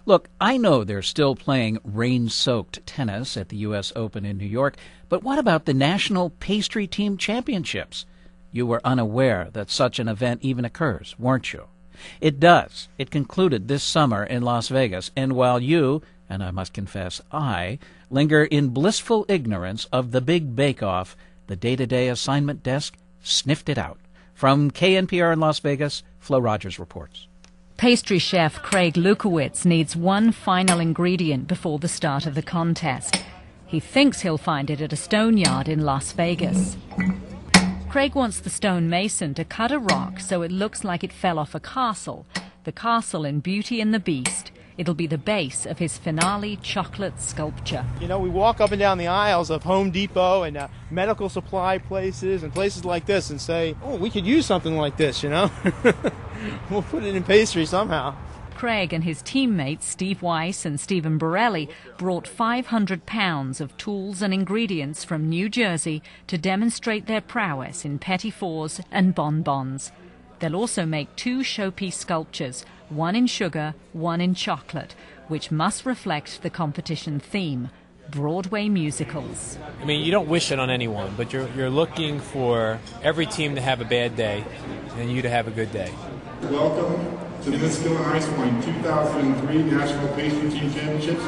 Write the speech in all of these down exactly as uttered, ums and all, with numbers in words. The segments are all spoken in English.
Look, I know they're still playing rain-soaked tennis at the U S Open in New York, but what about the National Pastry Team Championships? You were unaware that such an event even occurs, weren't you? It does. It concluded this summer in Las Vegas, and while you, and I must confess I, linger in blissful ignorance of the big bake-off, the day-to-day assignment desk sniffed it out. From K N P R in Las Vegas, Flo Rogers reports. Pastry chef Craig Lukowitz needs one final ingredient before the start of the contest. He thinks he'll find it at a stone yard in Las Vegas. Craig wants the stonemason to cut a rock so it looks like it fell off a castle, the castle in Beauty and the Beast. It'll be the base of his finale chocolate sculpture. You know, we walk up and down the aisles of Home Depot and uh, medical supply places and places like this and say, oh, we could use something like this, you know? We'll put it in pastry somehow. Craig and his teammates, Steve Weiss and Stephen Borelli, brought five hundred pounds of tools and ingredients from New Jersey to demonstrate their prowess in petit fours and bonbons. They'll also make two showpiece sculptures, one in sugar, one in chocolate, which must reflect the competition theme, Broadway musicals. I mean, you don't wish it on anyone, but you're, you're looking for every team to have a bad day and you to have a good day. Welcome to the Enniskillen Ice Wine two thousand three National Pastry Team Championships.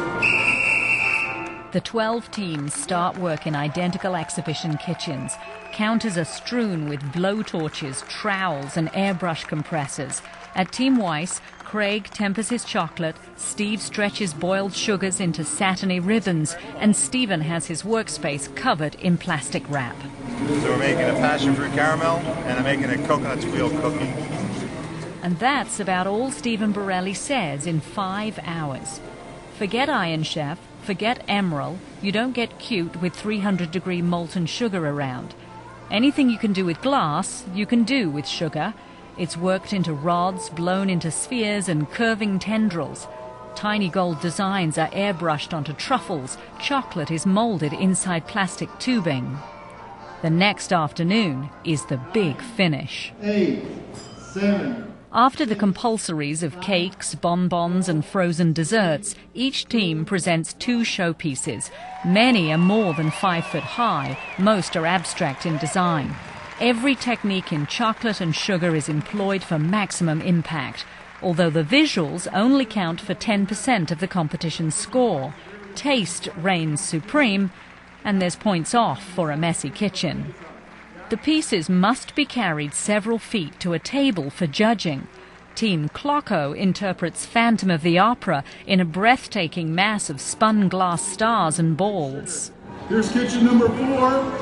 The twelve teams start work in identical exhibition kitchens. Counters are strewn with blowtorches, trowels and airbrush compressors. At Team Weiss, Craig tempers his chocolate, Steve stretches boiled sugars into satiny ribbons, and Stephen has his workspace covered in plastic wrap. So we're making a passion fruit caramel, and I'm making a coconut squeal cookie. And that's about all Stephen Borelli says in five hours. Forget Iron Chef, forget Emerald, you don't get cute with three hundred degree molten sugar around. Anything you can do with glass, you can do with sugar. It's worked into rods, blown into spheres and curving tendrils. Tiny gold designs are airbrushed onto truffles. Chocolate is molded inside plastic tubing. The next afternoon is the big finish. Eight, seven. After the compulsories of cakes, bonbons and frozen desserts, each team presents two showpieces. Many are more than five foot high, most are abstract in design. Every technique in chocolate and sugar is employed for maximum impact, although the visuals only count for ten percent of the competition's score. Taste reigns supreme, and there's points off for a messy kitchen. The pieces must be carried several feet to a table for judging. Team Clocko interprets Phantom of the Opera in a breathtaking mass of spun glass stars and balls. Here's kitchen number four.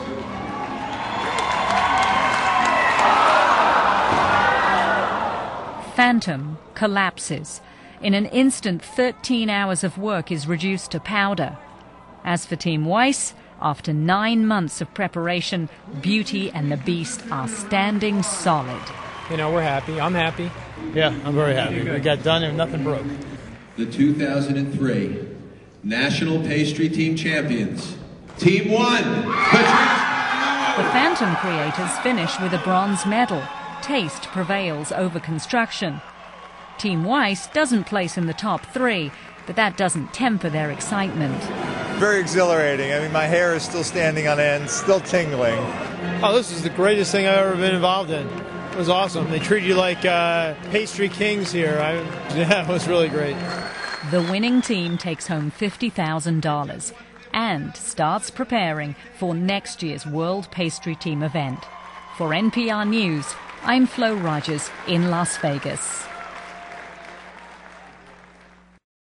Phantom collapses. In an instant, thirteen hours of work is reduced to powder. As for Team Weiss, after nine months of preparation, Beauty and the Beast are standing solid. You know, we're happy. I'm happy. Yeah, I'm very happy. We got done and nothing broke. The two thousand three National Pastry Team Champions. Team one. The Phantom creators finish with a bronze medal. Taste prevails over construction. Team Weiss doesn't place in the top three, but that doesn't temper their excitement. Very exhilarating. I mean, my hair is still standing on end, still tingling. Oh, this is the greatest thing I've ever been involved in. It was awesome. They treat you like uh, pastry kings here. I, yeah, it was really great. The winning team takes home fifty thousand dollars and starts preparing for next year's World Pastry Team event. For N P R News, I'm Flo Rogers in Las Vegas.